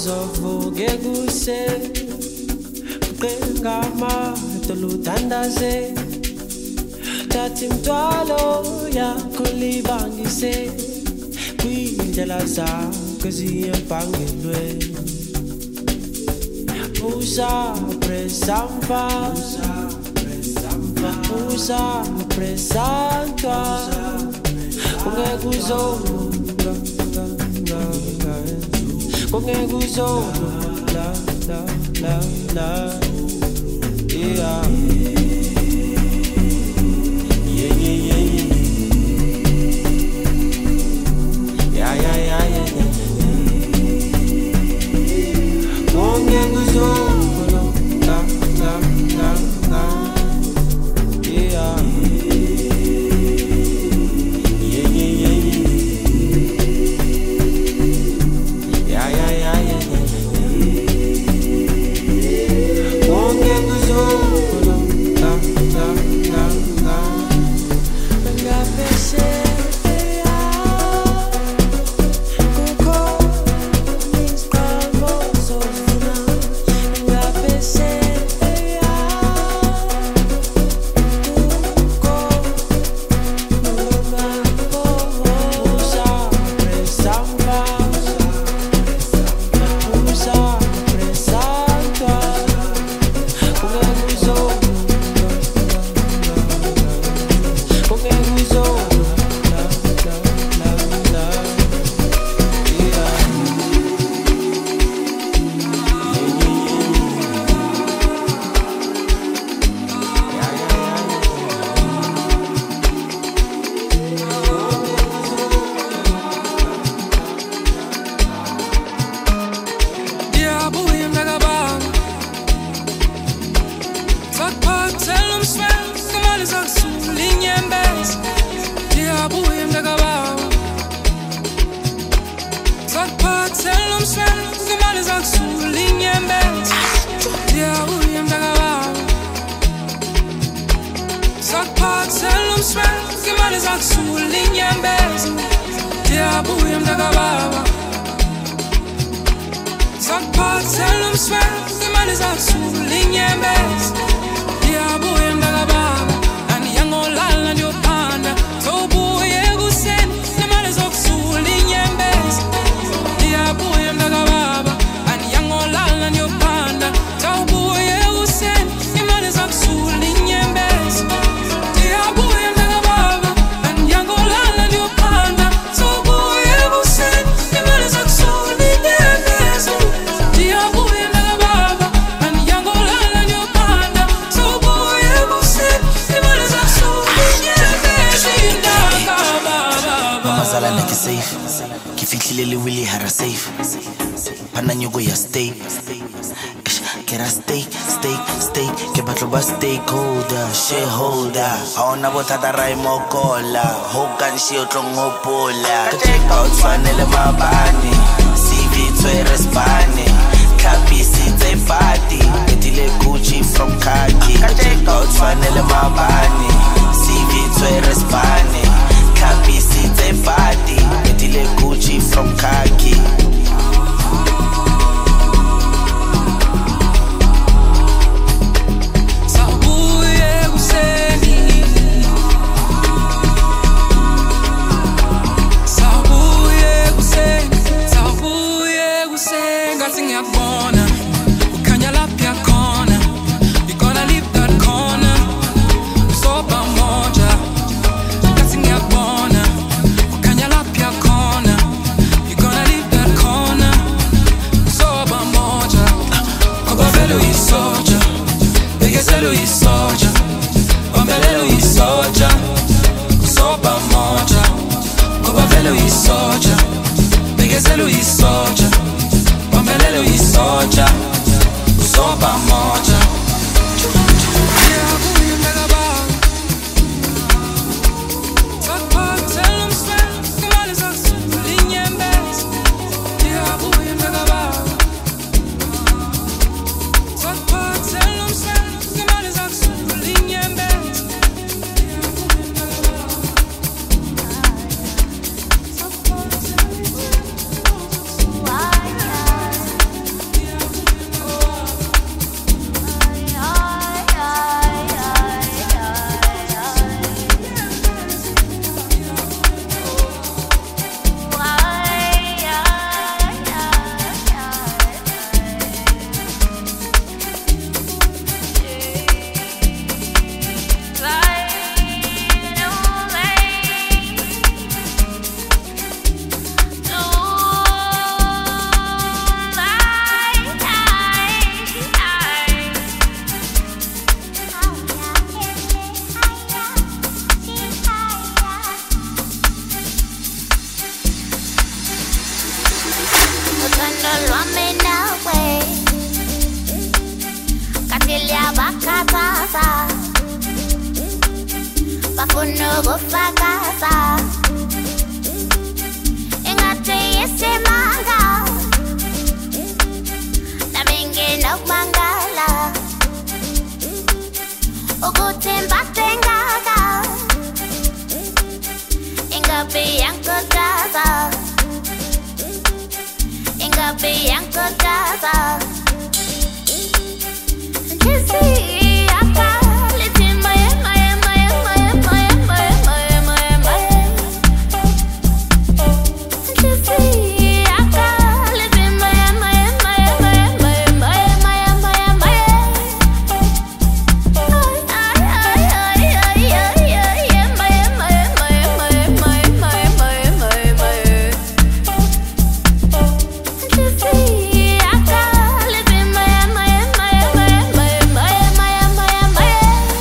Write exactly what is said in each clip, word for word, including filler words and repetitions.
uzovuke kuse qengama tolutandaze tathi mthwalo yakho libangise kwindlela zakho ziyempangelwe usa presamba usa presantwa ungeke uzonga ungeke uzonga la la la la yeah yeah yeah yeah yeah yeah yeah yeah ungeke uzonga la la la la yeah Tataray mo kola, hokan siyo trong hopola. Check out fanele mabani, C V twere spani, kabisi te party, etile Gucci from khaki. Check out fanele mabani, C V twere spani, kabisi te party, etile Gucci from khaki. Uthando lwami nawe kathi liyabakhathaza bafuna ukufakaza engathi yisimanga nami nginokubangala ukuthi mbatengaka ingabe yangikhuthaza ingabe yangikhuthaza inhliziyo yakho lithi maye maye maye maye maye maye maye maye maye inhliziyo yakho lithi maye maye maye maye maye maye maye maye maye ay ay ay ay ay ay maye maye maye maye maye maye maye maye maye inhliziyo yakho lithi maye maye maye maye maye maye maye maye maye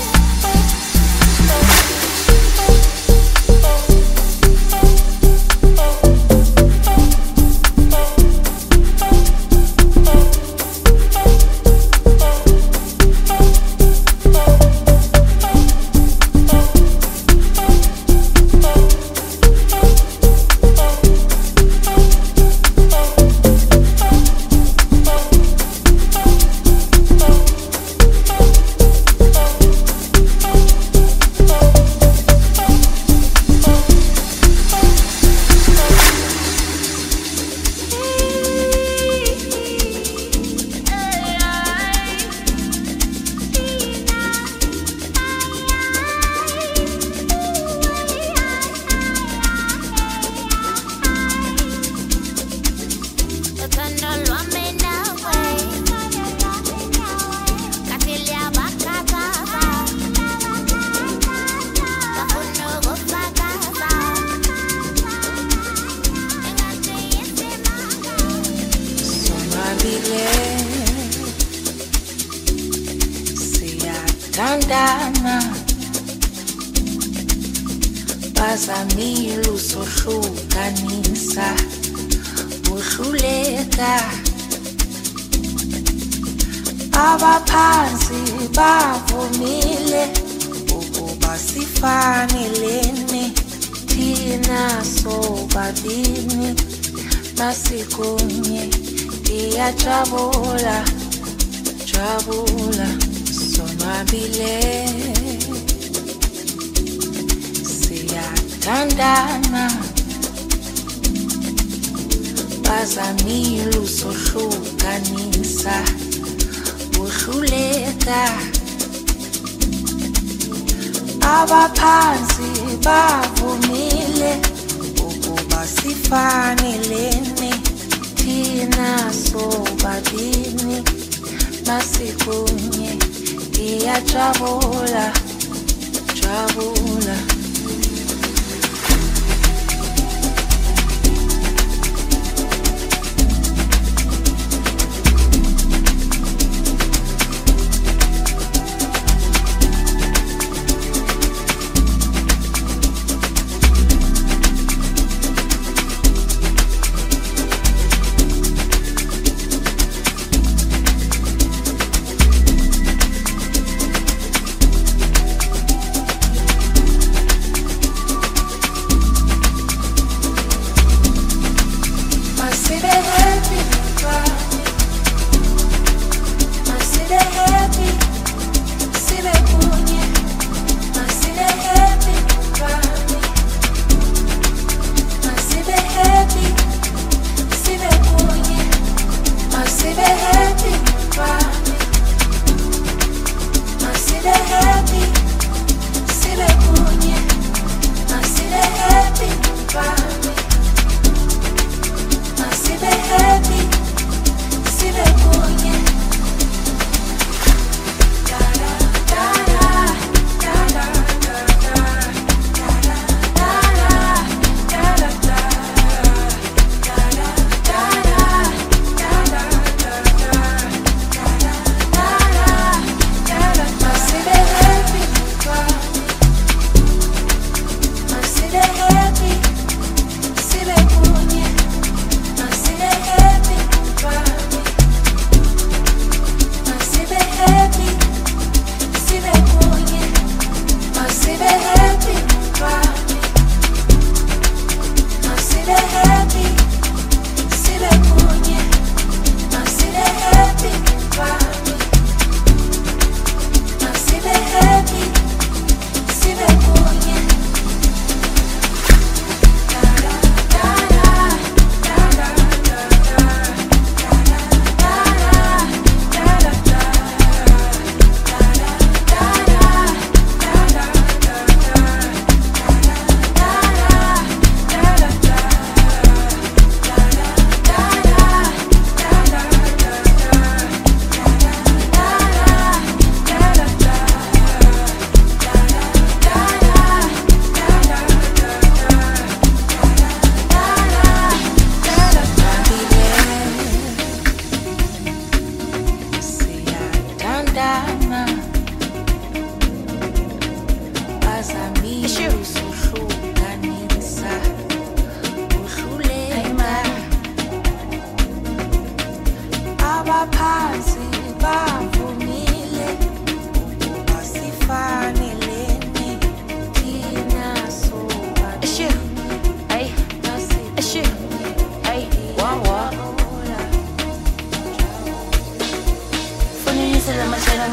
Uthando lwami nawe kathi liyabakhathaza bafuna ukufakaza engathi yisimanga Sonwabile siyathandana bazamile usohlukanisa uhluleka abaphansi bavumile ukuba sifanelene thina sobabini masikunye iyajabula jabula sonwabile siyathandana bazamile usohlukanisa uhluleka abaphansi bavumile ukuba sifanelene thina sobabini masikunye iyajabula jabula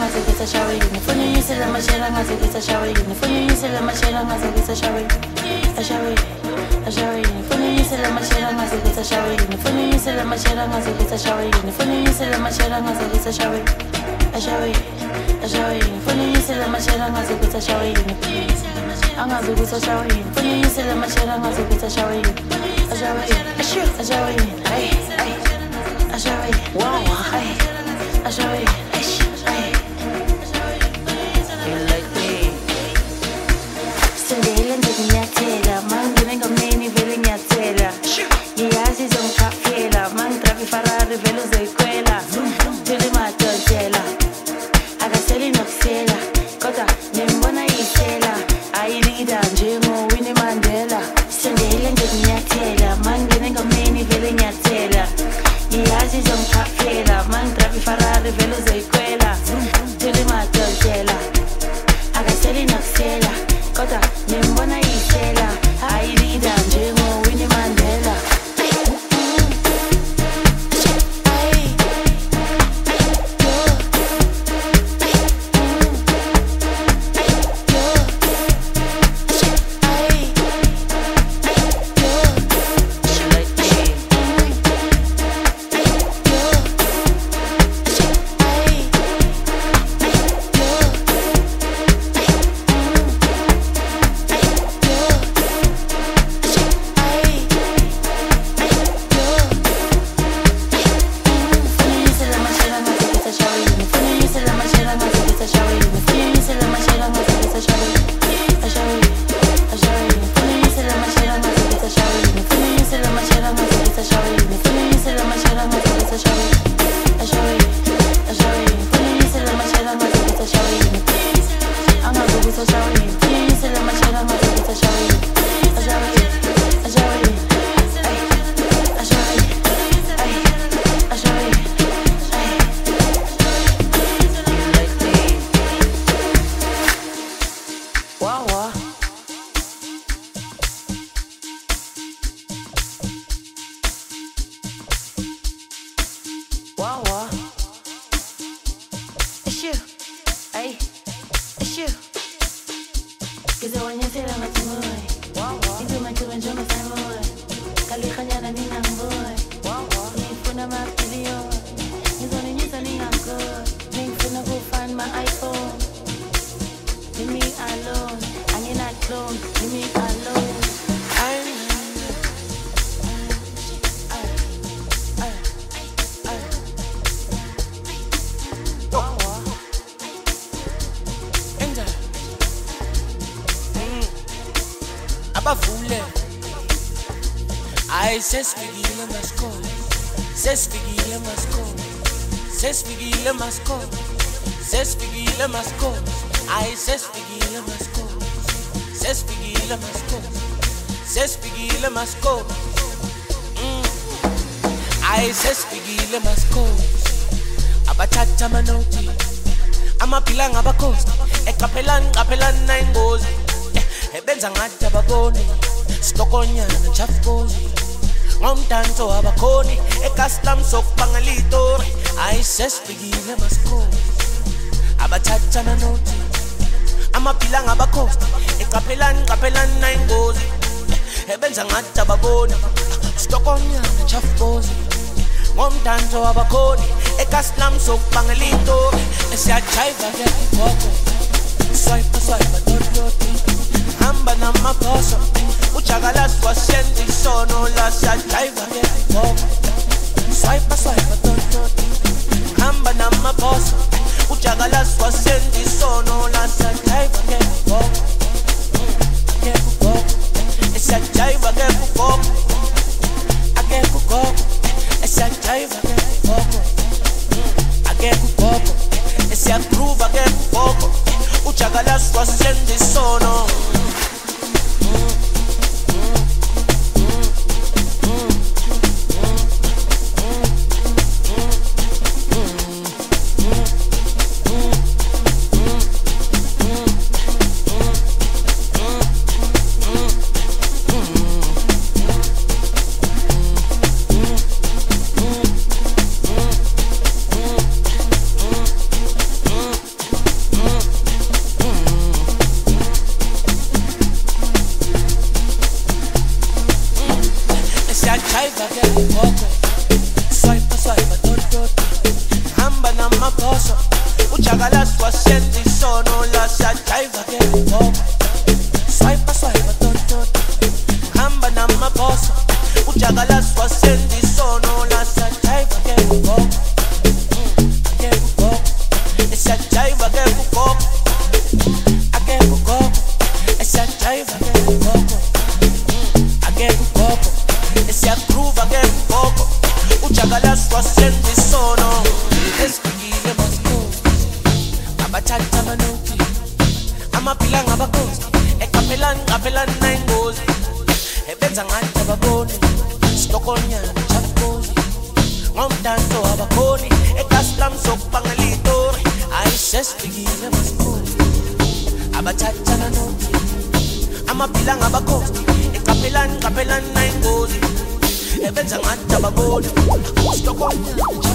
ngaze ngitsa shawini Funa uyisela mashela ngaze ngitsa shawini Funa uyisela mashela ngaze ngitsa shawini Ashawini Ashawini Funa uyisela mashela ngaze ngitsa shawini Funa uyisela mashela ngaze ngitsa shawini Funa uyisela mashela ngaze ngitsa shawini Ashawini Ashawini Funa uyisela mashela ngaze ngitsa shawini Angaze ngitsa shawini Funa uyisela mashela ngaze ngitsa shawini Ashawini Ashawini Ay ay Ashawini wow ay Ashawini ay You like me Sendele ngiyathela mangine ngomneni vele ngiyathela Ngiyazi zongiqaphela mangidrave Ferrari vele uzoyikwela Thule madodela akaseli nokusela kodwa nembona yisela ayilida njengo Winnie Mandela Sendele ngiyathela mangine ngomneni vele ngiyathela Ngiyazi zongiqaphela mangidrave Ferrari vele uzoyikwela Thule madodela akaseli nokusela kodwa nembona yisela ayilida njengo Winnie Mandela Sesfigile masko, sesfigile masko, sesfigile masko, sesfigile masko, ay sesfigile masko, sesfigile masko, sesfigile masko, ay sesfigile masko, abathatha manoti, amaphila ngabakhosi, eqaphelani qaphelani na ingozi, ebenza ngathi ababoni, stokonyana chafukozi. Ngomdanso abakhoni eCustom sokubangela itori ayisesifike masko abathatha nanothi amaphila ngabakhosi eqaphelani qaphelani na ingozi ebenza ngathi ababoni stokonyana chafukozi ngomdanso abakhoni eCustom sokubangela itori esiyajiva ke gogo swipe swipe dototi hamba namaphoso Uchagalas wasendi sono la sa driver ke pop Swipe swipe toto Hamba na maboss Uchagalas wasendi sono la sa driver ke pop Ke pop Esa driver ke pop Ake pop Esa driver ke pop Ake pop Esa groove ke pop Uchagalas wasendi sono Akalaswa sendisono Esigile masko Abathatha amanoti Amaphila ngabakhosi Eqaphelani qaphelani nayingozi Ebenza ngathi ababoni Stokonyana chapkozi Ngomdanso abakhoni Ekaslam sokubangela itori Ayisesigile masko Abathatha amanoti Amaphila ngabakhosi Eqaphelani qaphelani nayingozi Ebenza ngathi ababoni Stokonyana